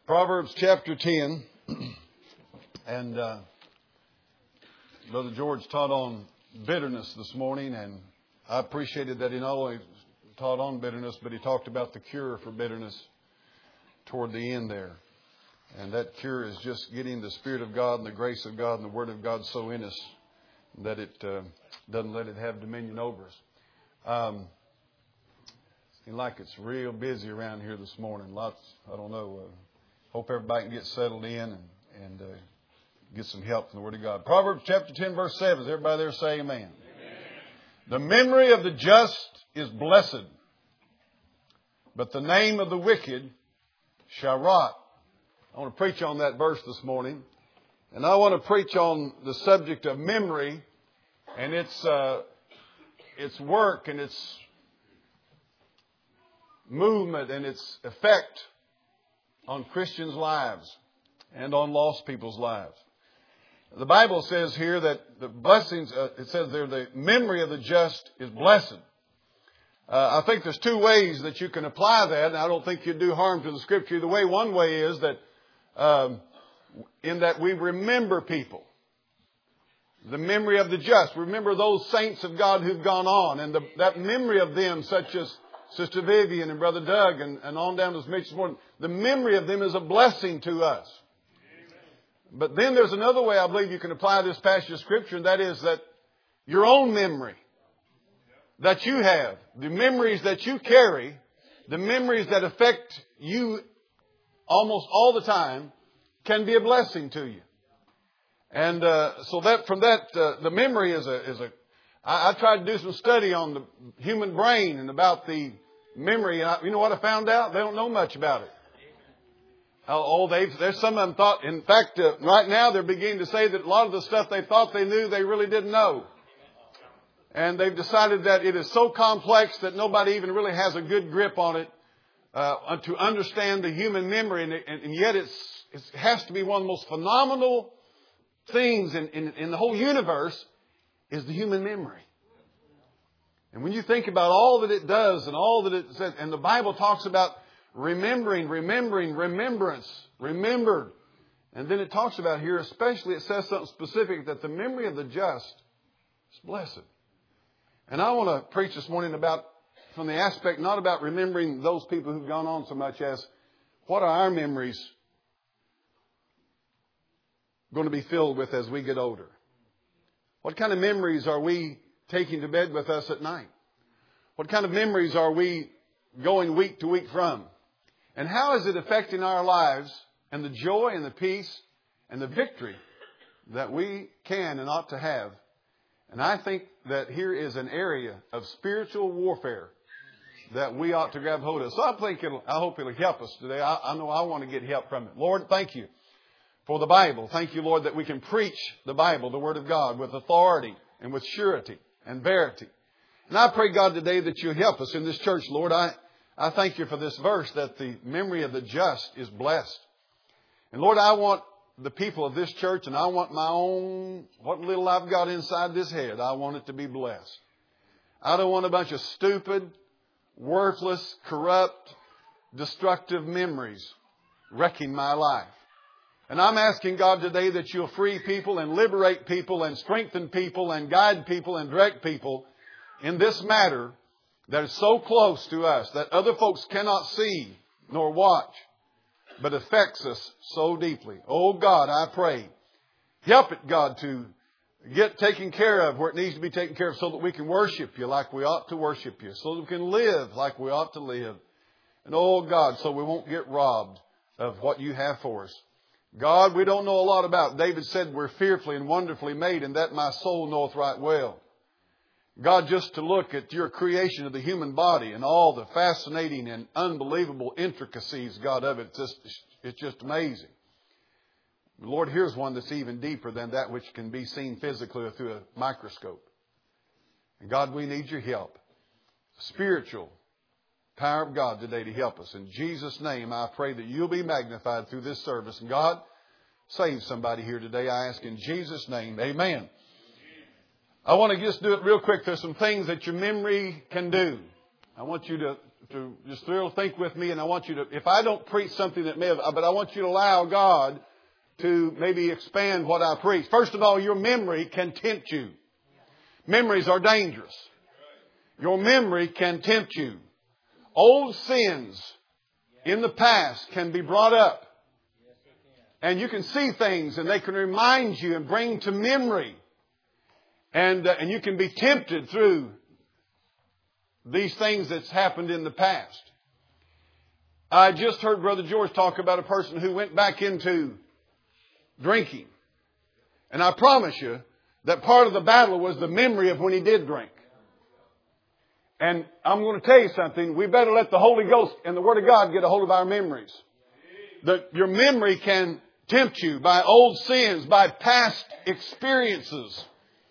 Proverbs chapter 10, and Brother George taught on bitterness this morning, and I appreciated that he not only taught on bitterness, but he talked about the cure for bitterness toward the end there. And that cure is just getting the Spirit of God and the grace of God and the Word of God so in us that it doesn't let it have dominion over us. Seems like it's real busy around here this morning. I don't know. Hope everybody can get settled in and get some help from the Word of God. Proverbs chapter 10, verse 7. Is everybody there say amen? Amen. The memory of the just is blessed, but the name of the wicked shall rot. I want to preach on that verse this morning. And I want to preach on the subject of memory and its work and its movement and its effect on Christians' lives and on lost people's lives. The Bible says here that the blessings, it says there, the memory of the just is blessed. I think there's two ways that you can apply that, and I don't think you'd do harm to the Scripture either way. One way is that in that we remember people. The memory of the just. Remember those saints of God who've gone on, and that memory of them, such as Sister Vivian and Brother Doug and on down to Mitch this morning, the memory of them is a blessing to us. But then there's another way I believe you can apply this passage of Scripture, and that is that your own memory that you have, the memories that you carry, the memories that affect you almost all the time, can be a blessing to you. And so that from that, the memory is a. I tried to do some study on the human brain and about the memory. And you know what I found out? They don't know much about it. There's some of them thought. In fact, right now they're beginning to say that a lot of the stuff they thought they knew, they really didn't know. And they've decided that it is so complex that nobody even really has a good grip on it to understand the human memory. And yet it has to be one of the most phenomenal things in the whole universe is the human memory. And when you think about all that it does and all that it says, and the Bible talks about remembrance, remembered. And then it talks about here, especially it says something specific, that the memory of the just is blessed. And I want to preach this morning about, from the aspect, not about remembering those people who've gone on so much as what are our memories going to be filled with as we get older? What kind of memories are we taking to bed with us at night? What kind of memories are we going week to week from? And how is it affecting our lives and the joy and the peace and the victory that we can and ought to have? And I think that here is an area of spiritual warfare that we ought to grab hold of. So I hope it'll help us today. I know I want to get help from it. Lord, thank you for the Bible. Thank you, Lord, that we can preach the Bible, the Word of God, with authority and with surety and verity. And I pray, God, today that you help us in this church, Lord. I thank you for this verse, that the memory of the just is blessed. And Lord, I want the people of this church, and I want my own, what little I've got inside this head, I want it to be blessed. I don't want a bunch of stupid, worthless, corrupt, destructive memories wrecking my life. And I'm asking God today that you'll free people and liberate people and strengthen people and guide people and direct people in this matter that is so close to us that other folks cannot see nor watch, but affects us so deeply. Oh God, I pray, help it, God, to get taken care of where it needs to be taken care of so that we can worship you like we ought to worship you, so that we can live like we ought to live. And oh God, so we won't get robbed of what you have for us. God, we don't know a lot about. David said we're fearfully and wonderfully made, and that my soul knoweth right well. God, just to look at your creation of the human body and all the fascinating and unbelievable intricacies, God, of it, it's just amazing. Lord, here's one that's even deeper than that which can be seen physically or through a microscope. And God, we need your help. Spiritual power of God today to help us. In Jesus' name, I pray that you'll be magnified through this service. And God, save somebody here today, I ask in Jesus' name. Amen. I want to just do it real quick. There's some things that your memory can do. I want you to to just think with me, and I want you to, if I don't preach something that may have, but I want you to allow God to maybe expand what I preach. First of all, your memory can tempt you. Memories are dangerous. Your memory can tempt you. Old sins in the past can be brought up. And you can see things and they can remind you and bring to memory. And you can be tempted through these things that's happened in the past. I just heard Brother George talk about a person who went back into drinking. And I promise you that part of the battle was the memory of when he did drink. And I'm going to tell you something. We better let the Holy Ghost and the Word of God get a hold of our memories. That your memory can tempt you by old sins, by past experiences,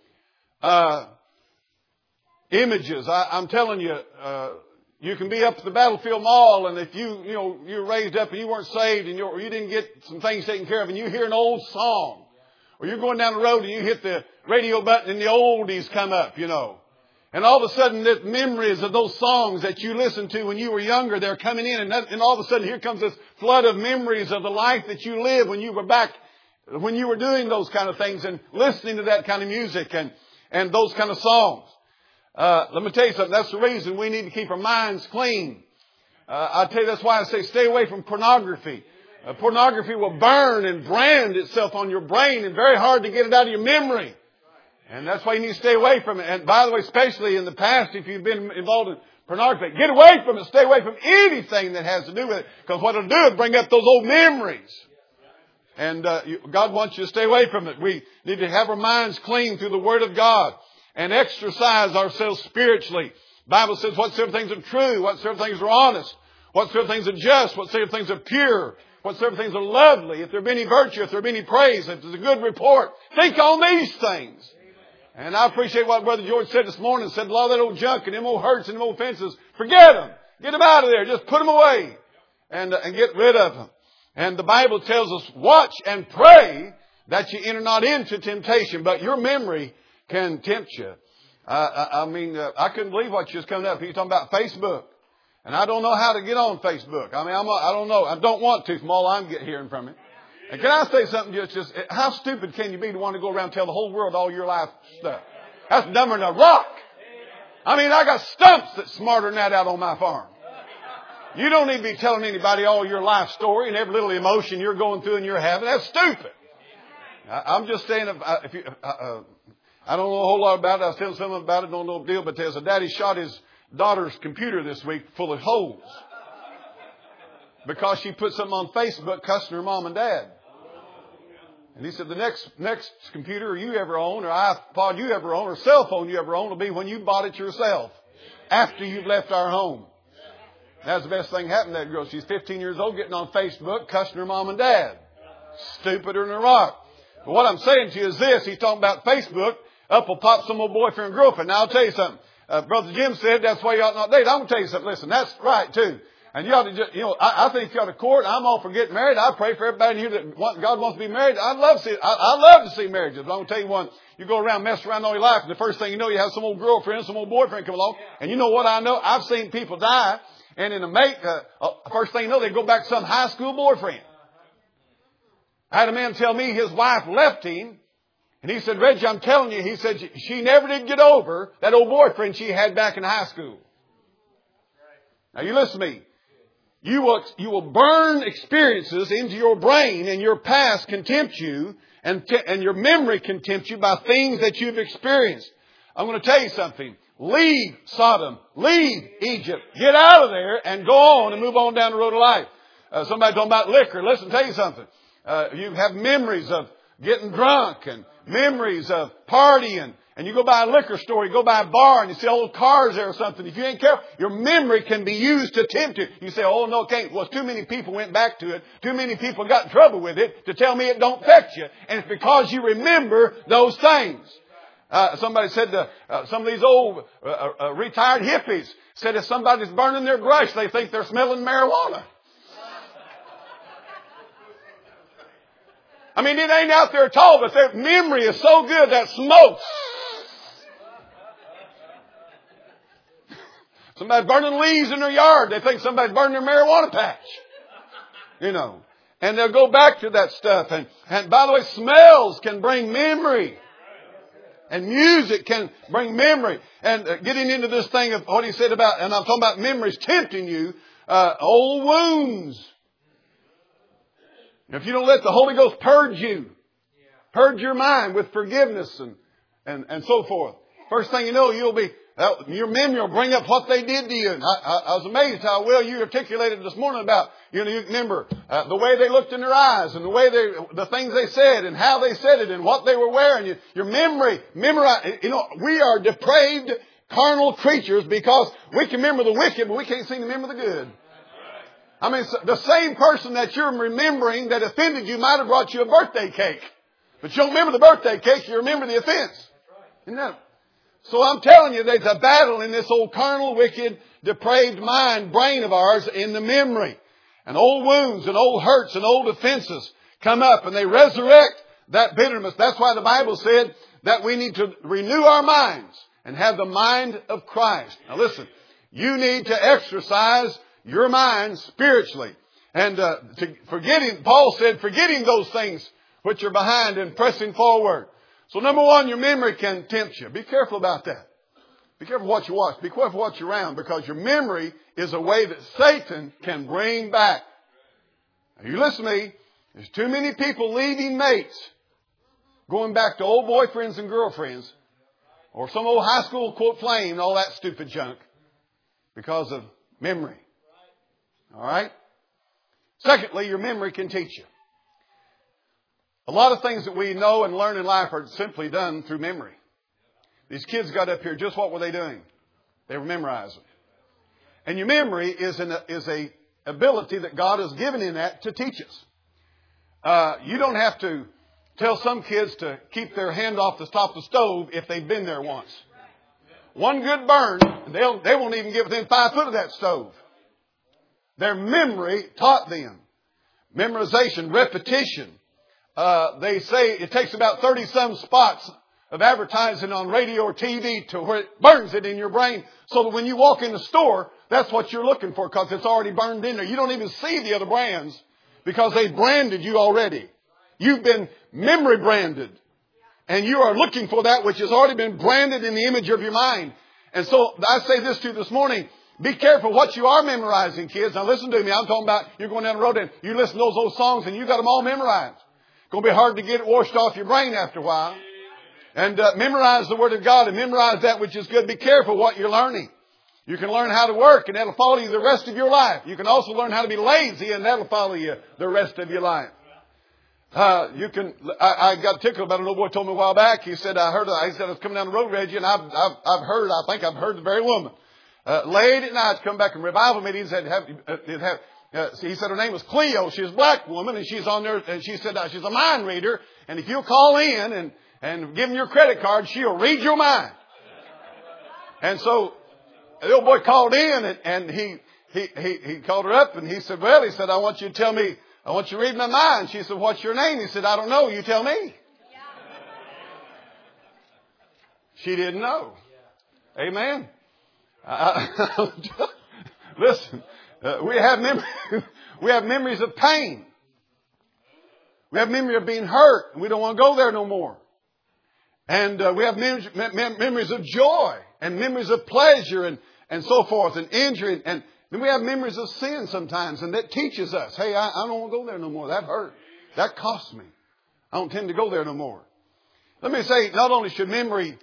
images. I'm telling you, you can be up at the Battlefield Mall, and if you're raised up and you weren't saved and you didn't get some things taken care of, and you hear an old song, or you're going down the road and you hit the radio button and the oldies come up, And all of a sudden, the memories of those songs that you listened to when you were younger, they're coming in. And all of a sudden, here comes this flood of memories of the life that you lived when you were back, when you were doing those kind of things and listening to that kind of music and those kind of songs. Let me tell you something. That's the reason we need to keep our minds clean. I tell you, that's why I say stay away from pornography. Pornography will burn and brand itself on your brain, and very hard to get it out of your memory. And that's why you need to stay away from it. And by the way, especially in the past, if you've been involved in pornography, get away from it. Stay away from anything that has to do with it. Because what it'll do is bring up those old memories. And God wants you to stay away from it. We need to have our minds clean through the Word of God and exercise ourselves spiritually. The Bible says whatsoever things are true, whatsoever things are honest, whatsoever things are just, whatsoever things are pure, whatsoever things are lovely, if there be any virtue, if there be any praise, if there's a good report, think on these things. And I appreciate what Brother George said this morning. Said a lot of that old junk and them old hurts and them old offenses, forget them. Get them out of there. Just put them away and get rid of them. And the Bible tells us, watch and pray that you enter not into temptation. But your memory can tempt you. I couldn't believe what just coming up. You're talking about Facebook. And I don't know how to get on Facebook. I don't know. I don't want to from all I'm hearing from it. And can I say something? Just how stupid can you be to want to go around and tell the whole world all your life stuff? That's dumber than a rock. I got stumps that's smarter than that out on my farm. You don't need to be telling anybody all your life story and every little emotion you're going through and you're having. That's stupid. I'm just saying, I don't know a whole lot about it. I was telling someone about it, don't know the deal, but there's a daddy shot his daughter's computer this week full of holes because she put something on Facebook cussing her mom and dad. And he said the next computer you ever own, or iPod you ever own, or cell phone you ever own will be when you bought it yourself after you've left our home. That's the best thing happened to that girl. She's 15 years old getting on Facebook cussing her mom and dad. Stupider than a rock. But what I'm saying to you is this. He's talking about Facebook. Up will pop some old boyfriend and girlfriend. Now I'll tell you something. Brother Jim said that's why you ought not date. I'm going to tell you something. Listen, that's right too. And you ought to just, I think you ought to court. I'm all for getting married. I pray for everybody here that God wants to be married. I love to see marriages. But I'm going to tell you one. You go around, mess around all your life, and the first thing you know, you have some old girlfriend, some old boyfriend come along. And you know what I know? I've seen people die, and in a mate, first thing you know, they go back to some high school boyfriend. I had a man tell me his wife left him, and he said, Reggie, I'm telling you, he said, she never did get over that old boyfriend she had back in high school. Now you listen to me. You will burn experiences into your brain, and your past can tempt you, and your memory can tempt you by things that you've experienced. I'm going to tell you something. Leave Sodom. Leave Egypt. Get out of there and go on and move on down the road of life. Somebody talking about liquor. Listen, tell you something. You have memories of getting drunk and memories of partying. And you go by a liquor store, you go by a bar, and you see old cars there or something. If you ain't careful, your memory can be used to tempt you. You say, oh, no, it can't. Well, too many people went back to it. Too many people got in trouble with it to tell me it don't affect you. And it's because you remember those things. Somebody said some of these old retired hippies said if somebody's burning their brush, they think they're smelling marijuana. It ain't out there at all, but their memory is so good that smoke. Somebody burning leaves in their yard. They think somebody's burning their marijuana patch. And they'll go back to that stuff. And by the way, smells can bring memory. And music can bring memory. And getting into this thing of what he said about, and I'm talking about memories tempting you, old wounds. If you don't let the Holy Ghost purge you, purge your mind with forgiveness and so forth. First thing you know, your memory will bring up what they did to you. And I was amazed how well you articulated this morning about, you remember the way they looked in their eyes and the things they said and how they said it and what they were wearing. Your memory, we are depraved carnal creatures because we can remember the wicked, but we can't seem to remember the good. I mean, the same person that you're remembering that offended you might have brought you a birthday cake. But you don't remember the birthday cake, you remember the offense. Isn't that? So I'm telling you, there's a battle in this old carnal, wicked, depraved brain of ours in the memory. And old wounds and old hurts and old offenses come up and they resurrect that bitterness. That's why the Bible said that we need to renew our minds and have the mind of Christ. Now listen, you need to exercise your mind spiritually. And Paul said, forgetting those things which are behind and pressing forward. So number one, your memory can tempt you. Be careful about that. Be careful what you watch. Be careful what you're around, because your memory is a way that Satan can bring back. Now you listen to me. There's too many people leaving mates, going back to old boyfriends and girlfriends, or some old high school quote flame and all that stupid junk because of memory. All right? Secondly, your memory can teach you. A lot of things that we know and learn in life are simply done through memory. These kids got up here, just what were they doing? They were memorizing. And your memory is a ability that God has given in that to teach us. You don't have to tell some kids to keep their hand off the top of the stove if they've been there once. One good burn, they won't even get within 5 foot of that stove. Their memory taught them. Memorization, repetition. They say it takes about 30-some spots of advertising on radio or TV to where it burns it in your brain, so that when you walk in the store, that's what you're looking for, because it's already burned in there. You don't even see the other brands because they branded you already. You've been memory branded. And you are looking for that which has already been branded in the image of your mind. And so I say this to you this morning. Be careful what you are memorizing, kids. Now listen to me. I'm talking about you're going down the road and you listen to those old songs and you got them all memorized. It's going to be hard to get it washed off your brain after a while. And memorize the Word of God and memorize that which is good. Be careful what you're learning. You can learn how to work and that'll follow you the rest of your life. You can also learn how to be lazy and that'll follow you the rest of your life. I got tickled about an old boy told me a while back. He said, I was coming down the road, Reggie, and I think I've heard the very woman. Late at night, come back in revival meetings, he said her name was Cleo. She's a black woman and she's on there, and she said, she's a mind reader. And if you'll call in and give them your credit card, she'll read your mind. And so the old boy called in and he called her up and he said, I want you to tell me, I want you to read my mind. She said, what's your name? He said, I don't know. You tell me. She didn't know. Amen. Listen, we have memories of pain. We have memory of being hurt. And we don't want to go there no more. And we have memories of joy and memories of pleasure and so forth, and injury. And then we have memories of sin sometimes, and that teaches us, hey, I don't want to go there no more. That hurt. That cost me. I don't tend to go there no more. Let me say, not only should memory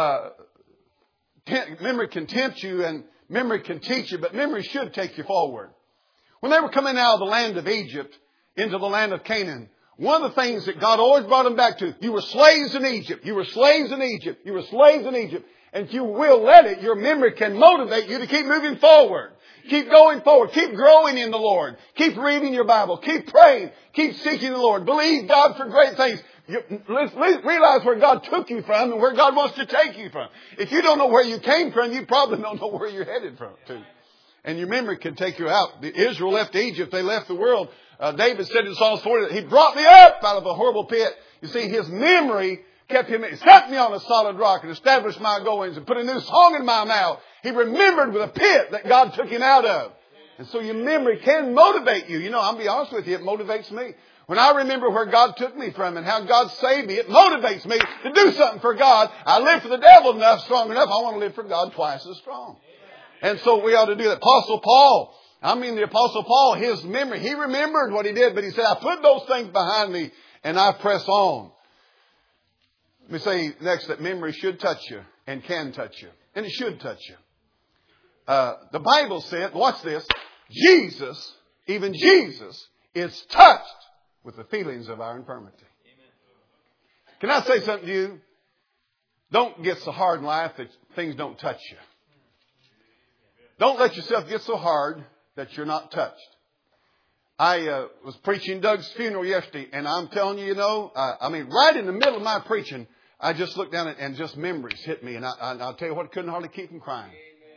can tempt you and memory can teach you, but memory should take you forward. When they were coming out of the land of Egypt into the land of Canaan, one of the things that God always brought them back to, you were slaves in Egypt. You were slaves in Egypt. You were slaves in Egypt. And if you will let it, your memory can motivate you to keep moving forward. Keep going forward. Keep growing in the Lord. Keep reading your Bible. Keep praying. Keep seeking the Lord. Believe God for great things. Realize where God took you from and where God wants to take you from. If you don't know where you came from, you probably don't know where you're headed to. And your memory can take you out. Israel left Egypt. They left the world. David said in Psalms 40 that he brought me up out of a horrible pit. You see, his memory kept him, set me on a solid rock and established my goings and put a new song in my mouth He remembered with a pit that God took him out of. And so your memory can motivate you. You know, I'll be honest with you, it motivates me. When I remember where God took me from and how God saved me, it motivates me to do something for God. I live for the devil enough, strong enough. I want to live for God twice as strong. And so we ought to do that. The Apostle Paul, his memory, he remembered what he did, but he said, I put those things behind me and I press on. Let me say next that memory should touch you and can touch you. And it should touch you. The Bible said, watch this, Jesus, even Jesus, is touched with the feelings of our infirmity. Can I say something to you? Don't get so hard in life that things don't touch you. Don't let yourself get so hard that you're not touched. I was preaching Doug's funeral yesterday, and I'm telling you, right in the middle of my preaching, I just looked down and just memories hit me. And I'll tell you what, I couldn't hardly keep from crying.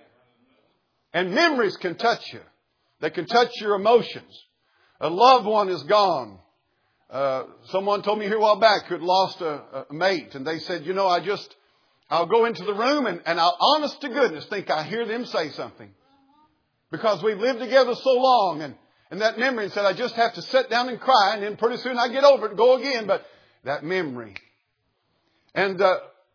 And memories can touch you. They can touch your emotions. A loved one is gone. Someone told me here a while back who had lost a mate. And they said, I'll go into the room and I'll honest to goodness think I hear them say something. Because we've lived together so long. And that memory said, I just have to sit down and cry. And then pretty soon I get over it and go again. But that memory. And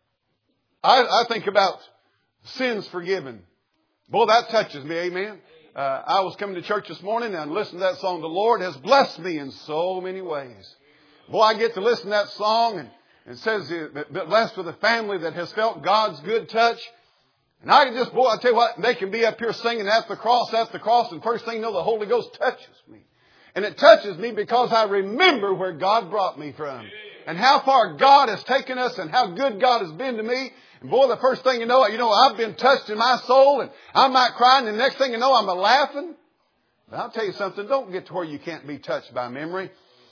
I think about sins forgiven. Boy, that touches me. Amen. I was coming to church this morning and listened to that song. The Lord has blessed me in so many ways. Boy, I get to listen to that song and it says, blessed with a family that has felt God's good touch. And I tell you what, they can be up here singing at the cross, and first thing you know, the Holy Ghost touches me. And it touches me because I remember where God brought me from. And how far God has taken us and how good God has been to me. And boy, the first thing you know, I've been touched in my soul and I might cry and the next thing you know, I'm laughing. But I'll tell you something, don't get to where you can't be touched by memory.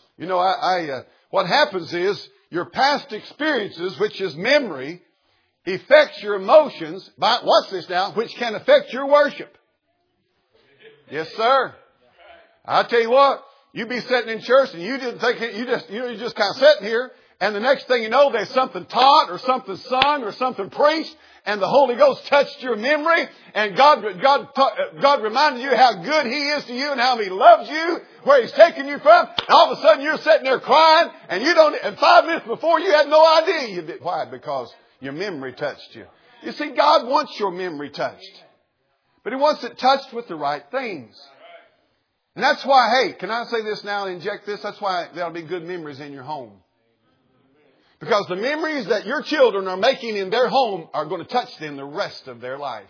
What happens is your past experiences, which is memory, affects your emotions by, watch this now, which can affect your worship. Yes, sir. I'll tell you what, you be sitting in church and you didn't think it, you're just kind of sitting here. And the next thing you know, there's something taught or something sung or something preached. And the Holy Ghost touched your memory. And God reminded you how good He is to you and how He loves you, where He's taken you from. And all of a sudden you're sitting there crying and 5 minutes before you had no idea you did. Why? Because your memory touched you. You see, God wants your memory touched. But He wants it touched with the right things. And that's why, hey, can I say this now and inject this? That's why there'll be good memories in your home. Because the memories that your children are making in their home are going to touch them the rest of their life.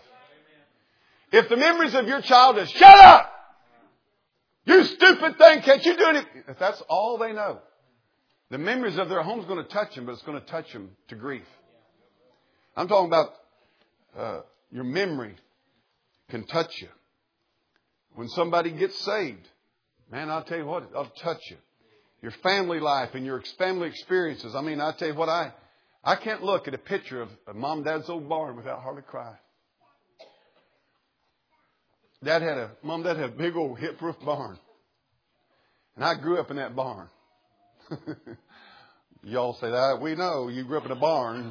If the memories of your child is, shut up! You stupid thing, can't you do anything? If that's all they know, the memories of their home is going to touch them, but it's going to touch them to grief. I'm talking about your memory can touch you. When somebody gets saved, man, I'll tell you what, it'll touch you. Your family life and your family experiences. I mean, I tell you what, I can't look at a picture of Mom and Dad's old barn without hardly crying. Mom and Dad had a big old hip roof barn. And I grew up in that barn. Y'all say that. We know you grew up in a barn.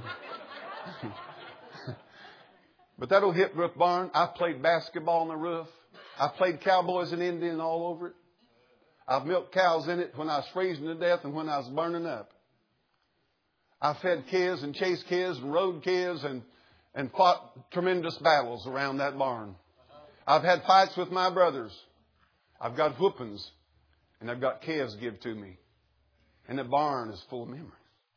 But that old hip roof barn, I played basketball on the roof. I played cowboys and Indian all over it. I've milked cows in it when I was freezing to death and when I was burning up. I fed kids and chased kids and rode kids and fought tremendous battles around that barn. I've had fights with my brothers. I've got whoopings and I've got calves give to me. And the barn is full of memories.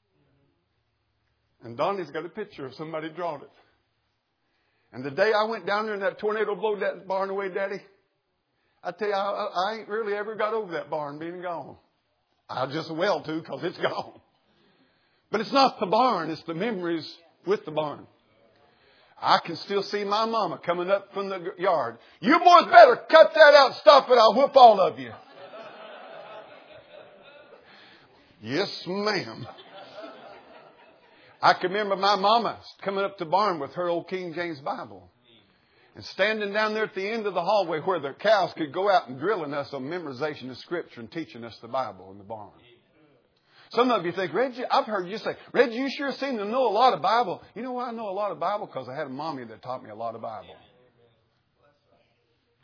And Donnie's got a picture of somebody drawn it. And the day I went down there and that tornado blew that barn away, Daddy, I tell you, I ain't really ever got over that barn being gone. I just well too, because it's gone. But it's not the barn, it's the memories with the barn. I can still see my mama coming up from the yard. You boys better cut that out, stop it, I'll whoop all of you. Yes, ma'am. I can remember my mama coming up to the barn with her old King James Bible. And standing down there at the end of the hallway where the cows could go out and drilling us on memorization of Scripture and teaching us the Bible in the barn. Some of you think, Reggie, I've heard you say, Reggie, you sure seem to know a lot of Bible. You know why I know a lot of Bible? Because I had a mommy that taught me a lot of Bible.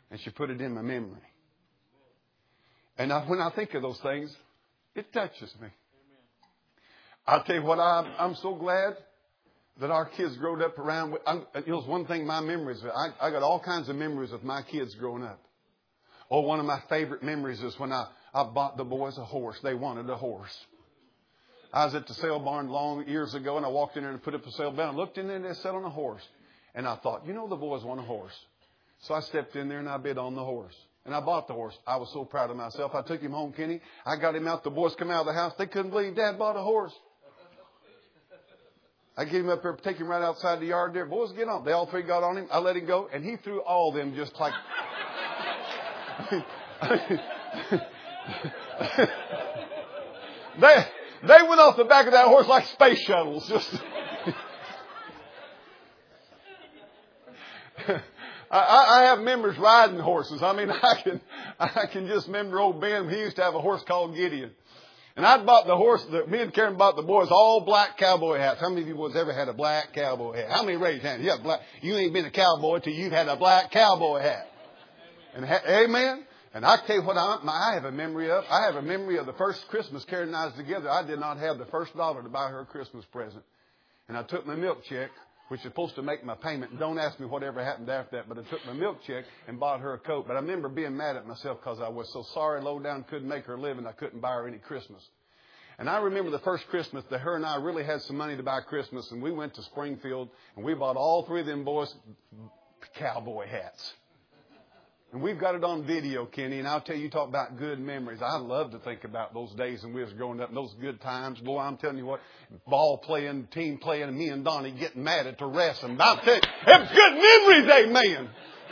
And she put it in my memory. And when I think of those things, it touches me. I'll tell you what, I'm so glad that our kids growed up around. It was one thing, my memories. I got all kinds of memories of my kids growing up. Oh, one of my favorite memories is when I bought the boys a horse. They wanted a horse. I was at the sale barn years ago, and I walked in there and put up a sale barn. I looked in there and they're selling a horse. And I thought, the boys want a horse. So I stepped in there and I bid on the horse. And I bought the horse. I was so proud of myself. I took him home, Kenny. I got him out. The boys come out of the house. They couldn't believe Dad bought a horse. I get him up there, take him right outside the yard there. Boys, get on. They all three got on him. I let him go. And he threw all of them just like... They went off the back of that horse like space shuttles. Just... I have memories riding horses. I mean, I can just remember old Ben. He used to have a horse called Gideon. And I bought the horse, me and Karen bought the boys all black cowboy hats. How many of you boys ever had a black cowboy hat? How many raised hands? You ain't been a cowboy till you've had a black cowboy hat. And amen? And I tell you what I have a memory of. I have a memory of the first Christmas Karen and I was together. I did not have the first dollar to buy her a Christmas present. And I took my milk check, which is supposed to make my payment. And don't ask me whatever happened after that, but I took my milk check and bought her a coat. But I remember being mad at myself because I was so sorry, low down, couldn't make her live, and I couldn't buy her any Christmas. And I remember the first Christmas that her and I really had some money to buy Christmas, and we went to Springfield, and we bought all three of them boys cowboy hats. And we've got it on video, Kenny, and I'll tell you, talk about good memories. I love to think about those days when we was growing up and those good times. Boy, I'm telling you what, ball playing, team playing, and me and Donnie getting mad at the rest. And I'll tell you, it was good memories, amen.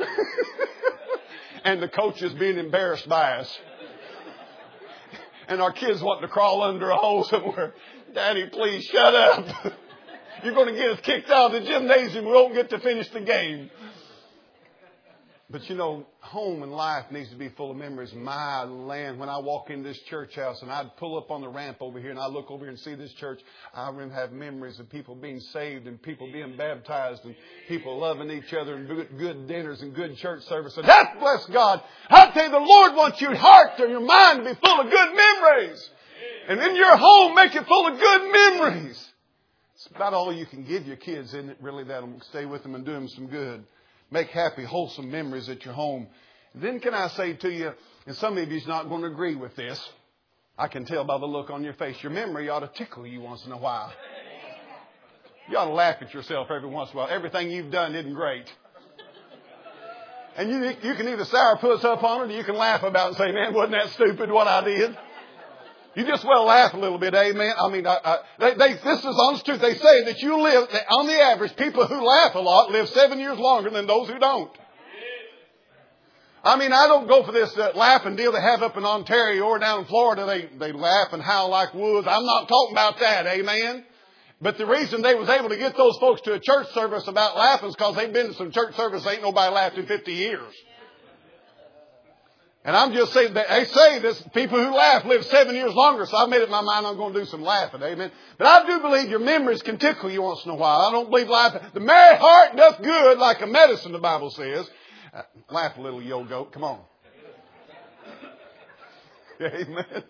And the coaches being embarrassed by us. And our kids wanting to crawl under a hole somewhere. Daddy, please shut up. You're going to get us kicked out of the gymnasium. We won't get to finish the game. But home and life needs to be full of memories. My land, when I walk in this church house and I'd pull up on the ramp over here and I look over here and see this church, I have memories of people being saved and people being baptized and people loving each other and good dinners and good church service. And that, bless God, I tell you, the Lord wants your heart and your mind to be full of good memories. And in your home, make it full of good memories. It's about all you can give your kids, isn't it? Really, that'll stay with them and do them some good. Make happy, wholesome memories at your home. Then can I say to you, and some of you's not going to agree with this. I can tell by the look on your face. Your memory ought to tickle you once in a while. You ought to laugh at yourself every once in a while. Everything you've done isn't great. And you can either sourpuss up on it or you can laugh about it and say, man, wasn't that stupid what I did? You just well laugh a little bit, amen. I mean, this is honest truth. They say that you live, on the average, people who laugh a lot live 7 years longer than those who don't. I mean, I don't go for this laughing deal they have up in Ontario or down in Florida. They laugh and howl like wolves. I'm not talking about that, amen. But the reason they was able to get those folks to a church service about laughing is because they've been to some church service ain't nobody laughed in 50 years. And I'm just saying that they say this, people who laugh live 7 years longer. So I've made up my mind I'm going to do some laughing. Amen. But I do believe your memories can tickle you once in a while. I don't believe laughing. The merry heart doth good like a medicine, the Bible says. Laugh a little, yo goat. Come on. Amen.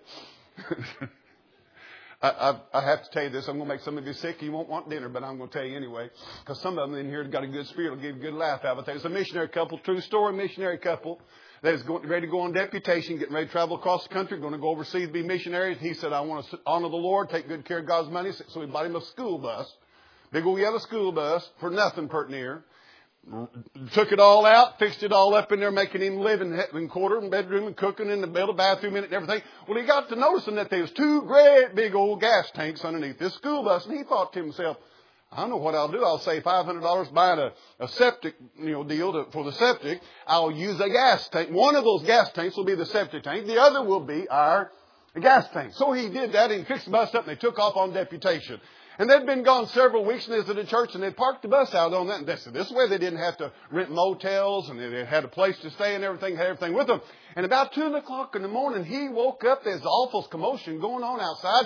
I have to tell you this. I'm going to make some of you sick. You won't want dinner, but I'm going to tell you anyway. Because some of them in here have got a good spirit. Will give you a good laugh out of it. There's a missionary couple, true story missionary couple. They was ready to go on deputation, getting ready to travel across the country, going to go overseas to be missionaries. He said, I want to honor the Lord, take good care of God's money. So we bought him a school bus, big old yellow school bus for nothing pert near. Took it all out, fixed it all up in there, making him live in quarter and bedroom and cooking in the middle, bathroom in it and everything. Well, he got to noticing that there was two great big old gas tanks underneath this school bus. And he thought to himself, I don't know what I'll do. I'll save $500 buying a septic, deal for the septic. I'll use a gas tank. One of those gas tanks will be the septic tank. The other will be our gas tank. So he did that and he fixed the bus up and they took off on deputation. And they'd been gone several weeks and they was at a church and they parked the bus out on that. And this way they didn't have to rent motels and they had a place to stay and everything, had everything with them. And about 2 o'clock in the morning, he woke up. There's awful commotion going on outside.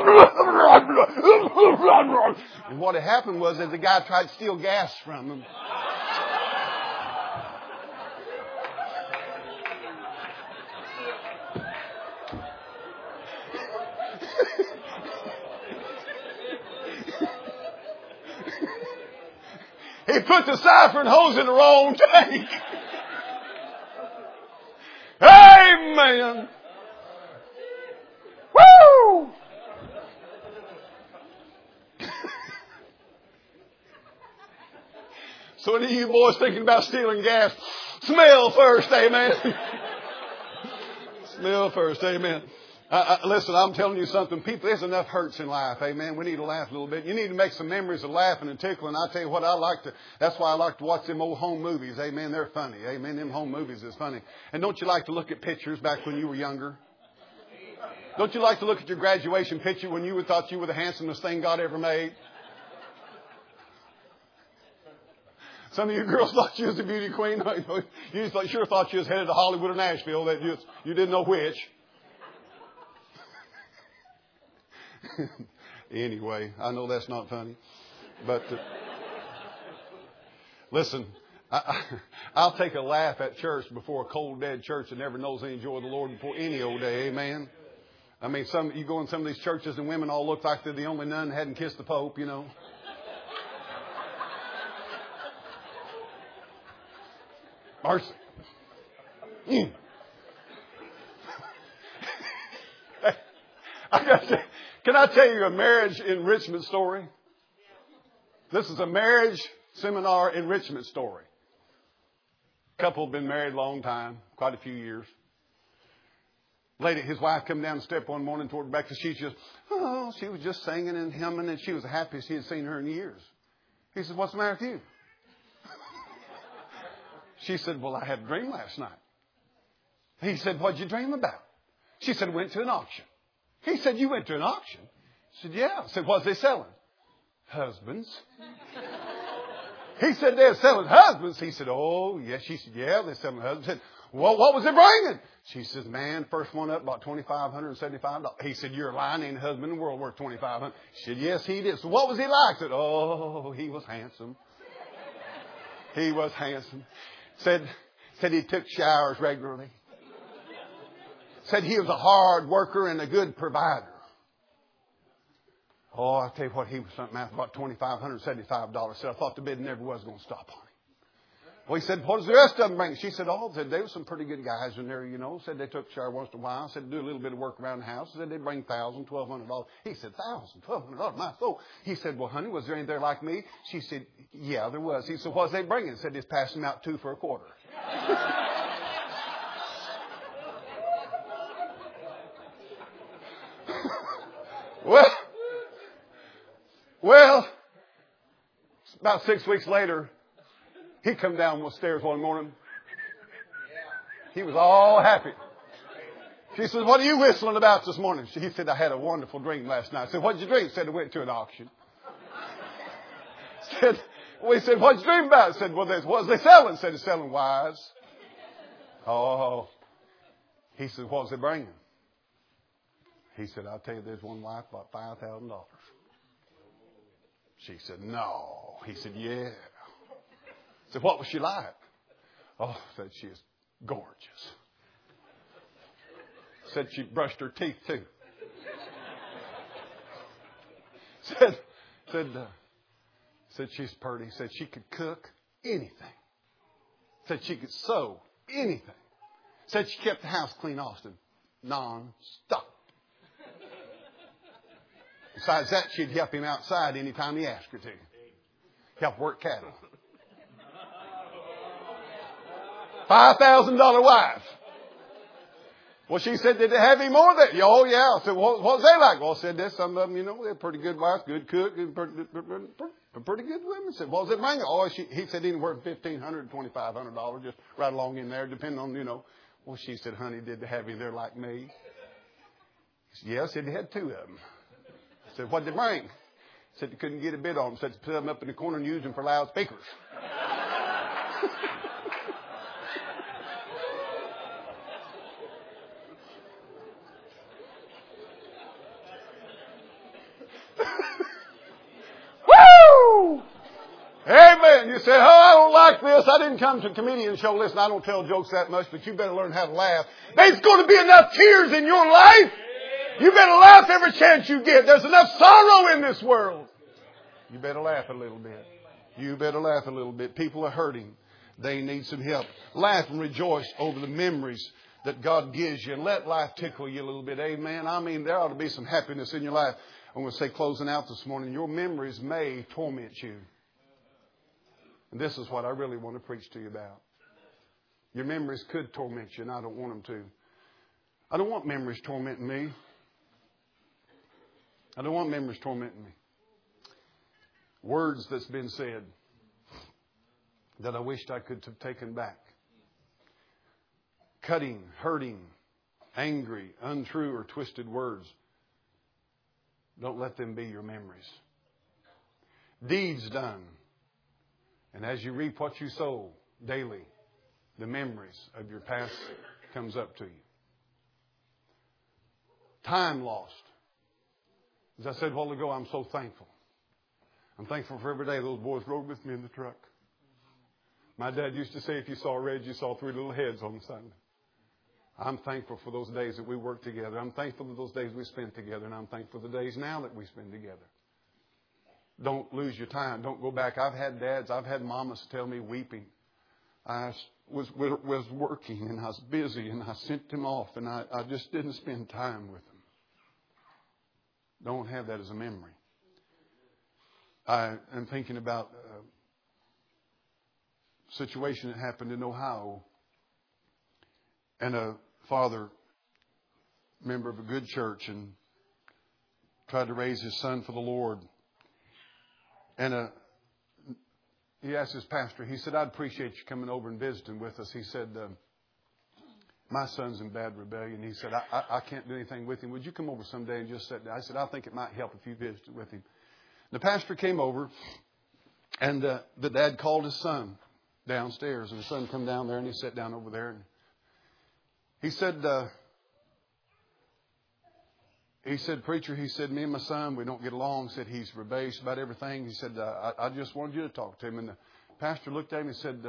And what had happened was that the guy tried to steal gas from him. He put the siphon hose in the wrong tank. Amen. Woo! So any of you boys thinking about stealing gas, smell first, amen. Smell first, amen. Listen, I'm telling you something. People, there's enough hurts in life, amen. We need to laugh a little bit. You need to make some memories of laughing and tickling. I tell you what, that's why I like to watch them old home movies, amen. They're funny, amen. Them home movies is funny. And don't you like to look at pictures back when you were younger? Don't you like to look at your graduation picture when you thought you were the handsomest thing God ever made? Some of you girls thought you was a beauty queen. You sure thought you was headed to Hollywood or Nashville. That you didn't know which. Anyway, I know that's not funny. But listen, I'll take a laugh at church before a cold, dead church that never knows any joy of the Lord before any old day. Amen. I mean, you go in some of these churches and women all look like they're the only nun that hadn't kissed the Pope, you know. Mercy. Can I tell you a marriage enrichment story? This is a marriage seminar enrichment story. Couple been married a long time, quite a few years. Lady, his wife come down the step one morning toward Rebecca. She was just singing and humming, and she was the happiest he had seen her in years. He said, "What's the matter with you?" She said, "Well, I had a dream last night." He said, "What'd you dream about?" She said, "Went to an auction." He said, "You went to an auction?" She said, "Yeah." I said, "What's they selling?" "Husbands." He said, "They're selling husbands." He said, "Oh, yes." She said, "Yeah, they're selling husbands." He said, "Well, what was it bringing?" She says, "Man, first one up about $2,575. He said, "You're lying. Ain't a husband in the world worth $2,500. She said, "Yes, he did." So what was he like? I said, "Oh, he was handsome. He was handsome." Said he took showers regularly. Said he was a hard worker and a good provider. Oh, I'll tell you what, he was something else, about $2,575. Said, "I thought the bid never was going to stop on him." Well, he said, "What does the rest of them bring?" She said, there were some pretty good guys in there, you know. Said they took a shower once in a while. Said they do a little bit of work around the house. Said they bring $1,000, $1,200. He said, $1,000, $1,200, my soul. He said, "Well, honey, was there any there like me?" She said, "Yeah, there was." He said, "What's they bringing?" Said, "Just passing out 2 for a quarter." Well, about 6 weeks later, he come down the stairs one morning. He was all happy. She said, "What are you whistling about this morning?" He said, "I had a wonderful dream last night." I said, "What did you dream?" He said, "I went to an auction." He said, "What did you dream about?" I said, "Well, what was they selling?" He said, "They're selling wives." Oh. He said, "What was they bringing?" He said, "I'll tell you, there's one wife bought $5,000. She said, "No." He said, "Yeah." I said, "What was she like?" Oh, said she is gorgeous. Said she brushed her teeth too. Said she's pretty. Said she could cook anything. Said she could sew anything. Said she kept the house clean, Austin, non-stop. Besides that, she'd help him outside anytime he asked her to. Help work cattle. $5,000 wife. Well, she said, "Did they have any more of that?" "Oh, yeah." I said, "What was they like?" Well, I said, "There's some of them, you know, they're pretty good wives, good cook, and pretty good women." I said, "What was it bringing?" Oh, he said, "Anywhere from $1,500 to $2,500, just right along in there, depending on, you know." Well, she said, "Honey, did they have any there like me?" He said, "Yeah." I said, "They had 2 of them." I said, "What'd they bring?" He said, "They couldn't get a bid on them." Said, "They put them up in the corner and use them for loudspeakers." Woo! Amen. You say, "Oh, I don't like this. I didn't come to a comedian show." Listen, I don't tell jokes that much, but you better learn how to laugh. There's going to be enough tears in your life. You better laugh every chance you get. There's enough sorrow in this world. You better laugh a little bit. You better laugh a little bit. People are hurting. They need some help. Laugh and rejoice over the memories that God gives you. And let life tickle you a little bit. Amen. I mean, there ought to be some happiness in your life. I'm going to say, closing out this morning, your memories may torment you. And this is what I really want to preach to you about. Your memories could torment you, and I don't want them to. I don't want memories tormenting me. I don't want memories tormenting me. Words that's been said that I wished I could have taken back. Cutting, hurting, angry, untrue or twisted words. Don't let them be your memories. Deeds done. And as you reap what you sow daily, the memories of your past comes up to you. Time lost. As I said a while ago, I'm so thankful. I'm thankful for every day those boys rode with me in the truck. My dad used to say, if you saw red, you saw three little heads on the Sunday. I'm thankful for those days that we worked together. I'm thankful for those days we spent together. And I'm thankful for the days now that we spend together. Don't lose your time. Don't go back. I've had dads, I've had mamas tell me weeping. I was working and I was busy and I sent them off and I just didn't spend time with them. Don't have that as a memory. I am thinking about a situation that happened in Ohio. And a father, member of a good church, and tried to raise his son for the Lord. And he asked his pastor, he said, I'd appreciate you coming over and visiting with us. He said, my son's in bad rebellion. He said, I can't do anything with him. Would you come over someday and just sit down? I said, I think it might help if you visited with him. The pastor came over, and the dad called his son downstairs. And the son come down there, and he sat down over there. And he said, preacher, he said, me and my son, we don't get along. He said, he's rebellious about everything. He said, I just wanted you to talk to him. And the pastor looked at him and said,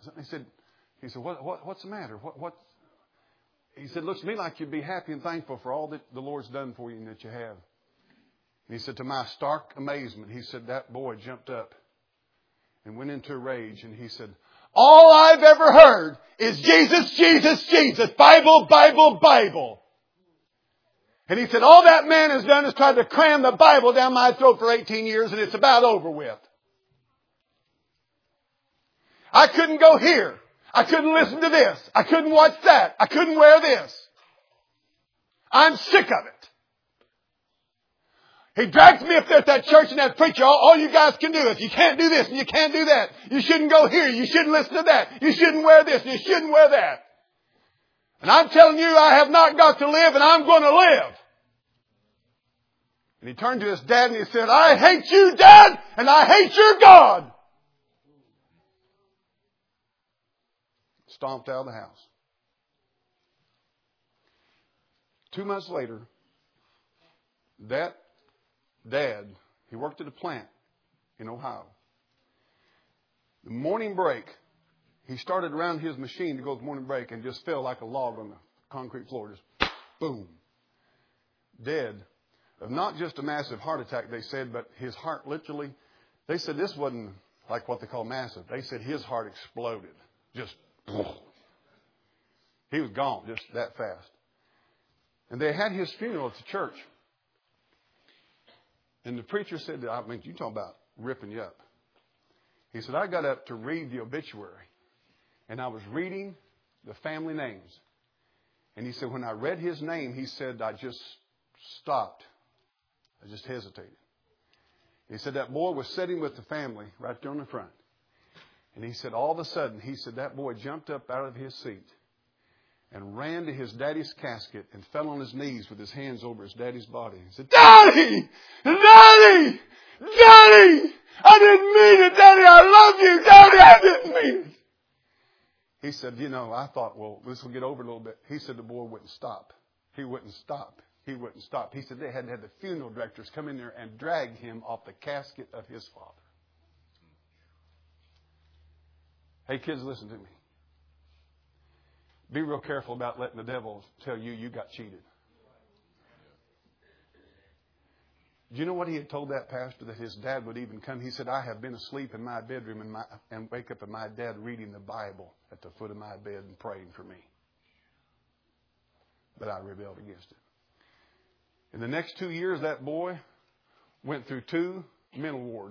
what's the matter? What? He said, looks to me like you'd be happy and thankful for all that the Lord's done for you and that you have. And he said, to my stark amazement, he said, that boy jumped up and went into a rage. And he said, all I've ever heard is Jesus, Jesus, Jesus, Bible, Bible, Bible. And he said, all that man has done is tried to cram the Bible down my throat for 18 years and it's about over with. I couldn't go here. I couldn't listen to this. I couldn't watch that. I couldn't wear this. I'm sick of it. He drags me up there at that church and that preacher. All you guys can do is you can't do this and you can't do that. You shouldn't go here. You shouldn't listen to that. You shouldn't wear this. You shouldn't wear that. And I'm telling you, I have not got to live and I'm going to live. And he turned to his dad and he said, I hate you, Dad, and I hate your God. Stomped out of the house. 2 months later, that dad, he worked at a plant in Ohio. The morning break, he started around his machine to go to the morning break and just fell like a log on the concrete floor. Just boom. Dead. Of not just a massive heart attack, they said, but his heart literally, they said this wasn't like what they call massive. They said his heart exploded. Just, he was gone just that fast. And they had his funeral at the church. And the preacher said, I mean, you talking about ripping you up. He said, I got up to read the obituary. And I was reading the family names. And he said, when I read his name, he said, I just stopped. I just hesitated. He said, that boy was sitting with the family right there on the front. And he said, all of a sudden, he said, that boy jumped up out of his seat and ran to his daddy's casket and fell on his knees with his hands over his daddy's body. He said, Daddy! Daddy! Daddy! I didn't mean it, Daddy! I love you, Daddy! I didn't mean it! He said, I thought, well, this will get over a little bit. He said the boy wouldn't stop. He wouldn't stop. He wouldn't stop. He said they had to have the funeral directors come in there and drag him off the casket of his father. Hey, kids, listen to me. Be real careful about letting the devil tell you got cheated. Do you know what he had told that pastor? That his dad would even come. He said, I have been asleep in my bedroom and wake up and my dad reading the Bible at the foot of my bed and praying for me. But I rebelled against it. In the next 2 years, that boy went through 2 mental wards.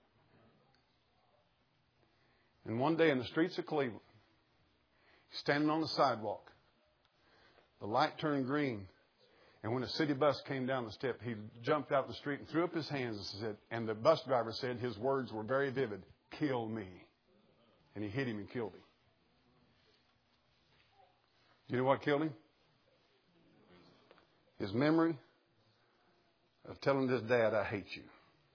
And one day in the streets of Cleveland, standing on the sidewalk, the light turned green. And when a city bus came down the step, he jumped out in the street and threw up his hands and said, and the bus driver said his words were very vivid, "Kill me." And he hit him and killed him. Do you know what killed him? His memory of telling his dad, "I hate you."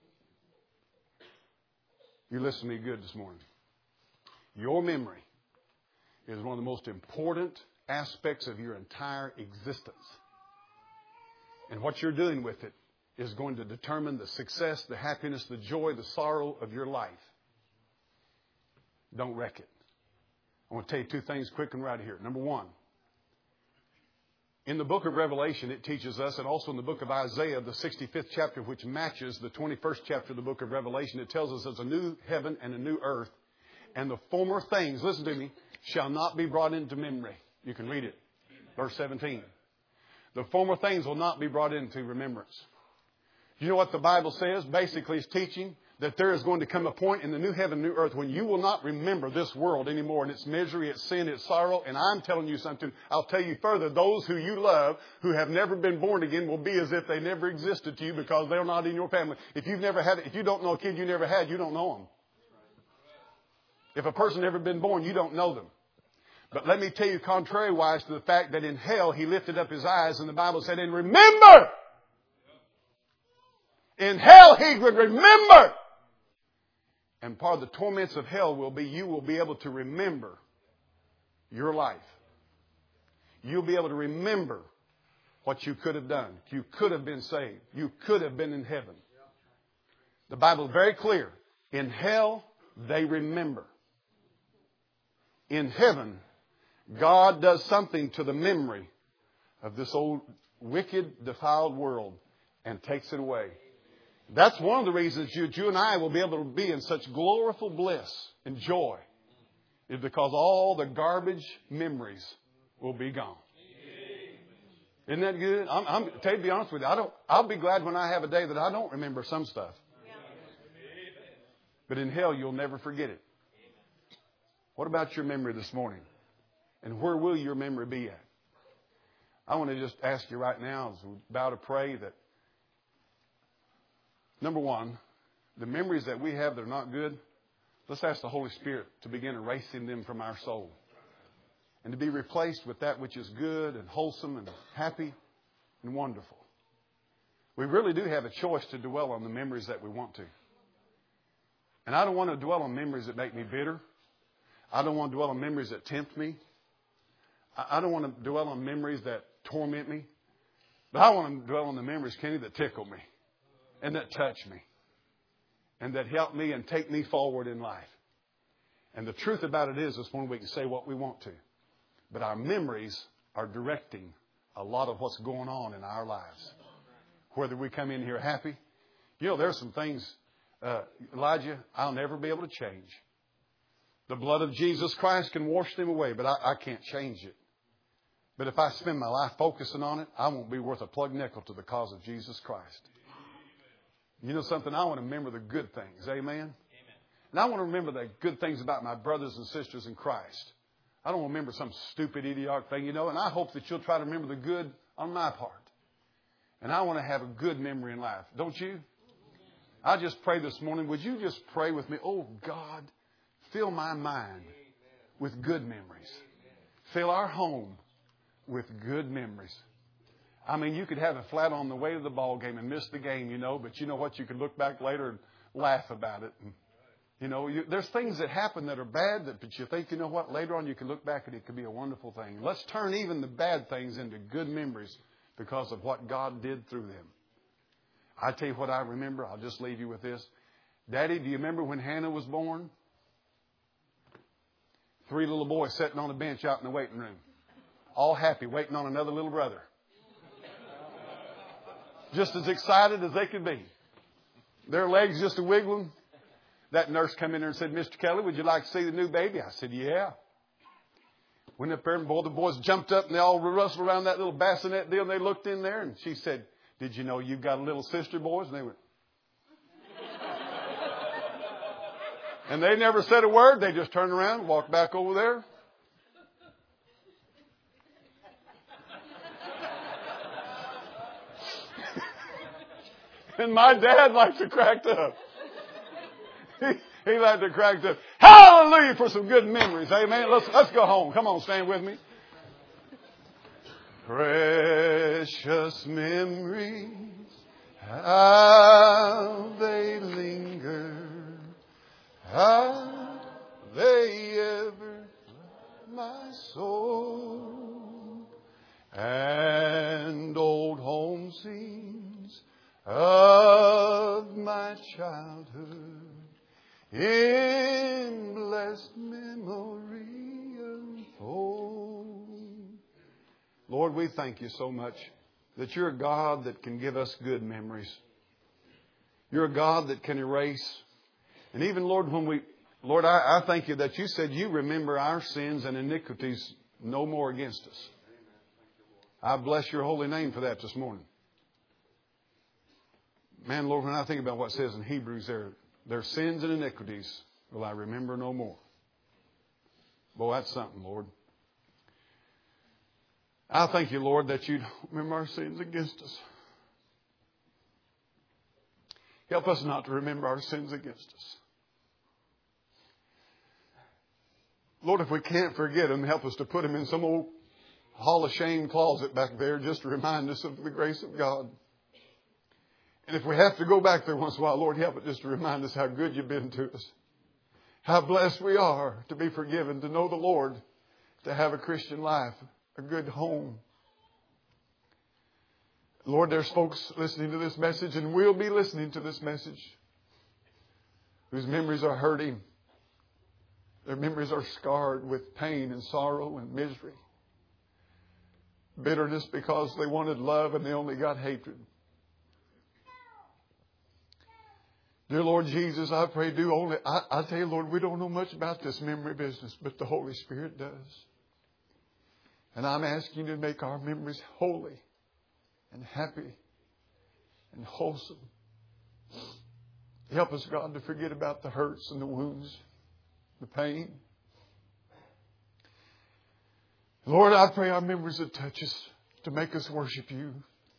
You listen to me good this morning. Your memory is one of the most important aspects of your entire existence. And what you're doing with it is going to determine the success, the happiness, the joy, the sorrow of your life. Don't wreck it. I want to tell you 2 things quick and right here. Number 1, in the book of Revelation, it teaches us, and also in the book of Isaiah, the 65th chapter, which matches the 21st chapter of the book of Revelation, it tells us there's a new heaven and a new earth. And the former things, listen to me, shall not be brought into memory. You can read it. Verse 17. The former things will not be brought into remembrance. You know what the Bible says? Basically, it's teaching that there is going to come a point in the new heaven, new earth, when you will not remember this world anymore and its misery, its sin, its sorrow. And I'm telling you something. I'll tell you further. Those who you love, who have never been born again, will be as if they never existed to you because they're not in your family. If you don't know a kid you never had, you don't know them. If a person never been born, you don't know them. But let me tell you, contrariwise to the fact that in hell he lifted up his eyes and the Bible said, and remember! In hell he would remember! And part of the torments of hell will be you will be able to remember your life. You'll be able to remember what you could have done. You could have been saved. You could have been in heaven. The Bible is very clear. In hell, they remember. In heaven, God does something to the memory of this old wicked, defiled world and takes it away. That's one of the reasons you and I will be able to be in such glorious bliss and joy, is because all the garbage memories will be gone. Isn't that good? To be honest with you, I'll be glad when I have a day that I don't remember some stuff. But in hell, you'll never forget it. What about your memory this morning? And where will your memory be at? I want to just ask you right now, as we bow to pray, that number 1, the memories that we have that are not good, let's ask the Holy Spirit to begin erasing them from our soul and to be replaced with that which is good and wholesome and happy and wonderful. We really do have a choice to dwell on the memories that we want to. And I don't want to dwell on memories that make me bitter. I don't want to dwell on memories that tempt me. I don't want to dwell on memories that torment me. But I want to dwell on the memories, Kenny, that tickle me and that touch me and that help me and take me forward in life. And the truth about it is this morning we can say what we want to. But our memories are directing a lot of what's going on in our lives. Whether we come in here happy. You know, there's some things, Elijah, I'll never be able to change. The blood of Jesus Christ can wash them away, but I can't change it. But if I spend my life focusing on it, I won't be worth a plug nickel to the cause of Jesus Christ. You know something? I want to remember the good things. Amen? And I want to remember the good things about my brothers and sisters in Christ. I don't want to remember some stupid, idiotic thing, you know. And I hope that you'll try to remember the good on my part. And I want to have a good memory in life. Don't you? I just pray this morning. Would you just pray with me? Oh, God, fill my mind with good memories. Fill our home with good memories. I mean, you could have a flat on the way to the ball game and miss the game, you know. But you know what? You could look back later and laugh about it. And, you know, there's things that happen that are bad, but you think, you know what? Later on you can look back and it could be a wonderful thing. Let's turn even the bad things into good memories because of what God did through them. I tell you what I remember. I'll just leave you with this. Daddy, do you remember when Hannah was born? 3 little boys sitting on a bench out in the waiting room. All happy, waiting on another little brother. just as excited as they could be. Their legs just a wiggling. That nurse come in there and said, Mr. Kelly, would you like to see the new baby? I said, yeah. Went up there and the boys jumped up and they all rustled around that little bassinet deal and they looked in there and she said, did you know you've got a little sister, boys? And they went. And they never said a word. They just turned around and walked back over there. And my dad likes to crack up. He liked to crack up. Hallelujah for some good memories. Amen. Let's go home. Come on, stand with me. Precious memories, how they linger, how they ever flood my soul, and old home scenes of my childhood in blessed memory unfold. Lord, we thank you so much that you're a God that can give us good memories. You're a God that can erase. And even, Lord, Lord, I thank you that you said you remember our sins and iniquities no more against us. I bless your holy name for that this morning. Man, Lord, when I think about what it says in Hebrews there, their sins and iniquities will I remember no more. Boy, that's something, Lord. I thank you, Lord, that you don't remember our sins against us. Help us not to remember our sins against us. Lord, if we can't forget them, help us to put them in some old Hall of Shame closet back there just to remind us of the grace of God. And if we have to go back there once in a while, Lord, help it just to remind us how good you've been to us. How blessed we are to be forgiven, to know the Lord, to have a Christian life, a good home. Lord, there's folks listening to this message and will be listening to this message whose memories are hurting. Their memories are scarred with pain and sorrow and misery. Bitterness because they wanted love and they only got hatred. Dear Lord Jesus, I pray I tell you, Lord, we don't know much about this memory business, but the Holy Spirit does. And I'm asking you to make our memories holy and happy and wholesome. Help us, God, to forget about the hurts and the wounds, the pain. Lord, I pray our memories would touch us to make us worship you.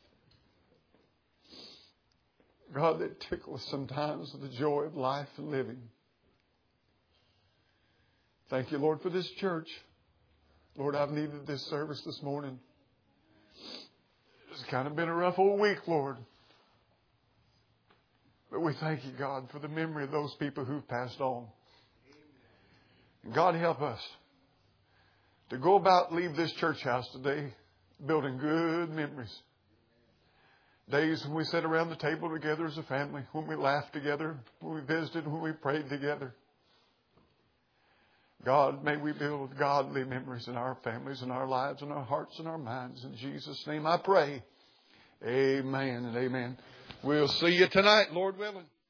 God, that tickle us sometimes with the joy of life and living. Thank you, Lord, for this church. Lord, I've needed this service this morning. It's kind of been a rough old week, Lord. But we thank you, God, for the memory of those people who've passed on. And God, help us to go about, leave this church house today, building good memories. Days when we sat around the table together as a family, when we laughed together, when we visited, when we prayed together. God, may we build godly memories in our families, in our lives, in our hearts, and our minds. In Jesus' name I pray. Amen and amen. We'll see you tonight, Lord willing.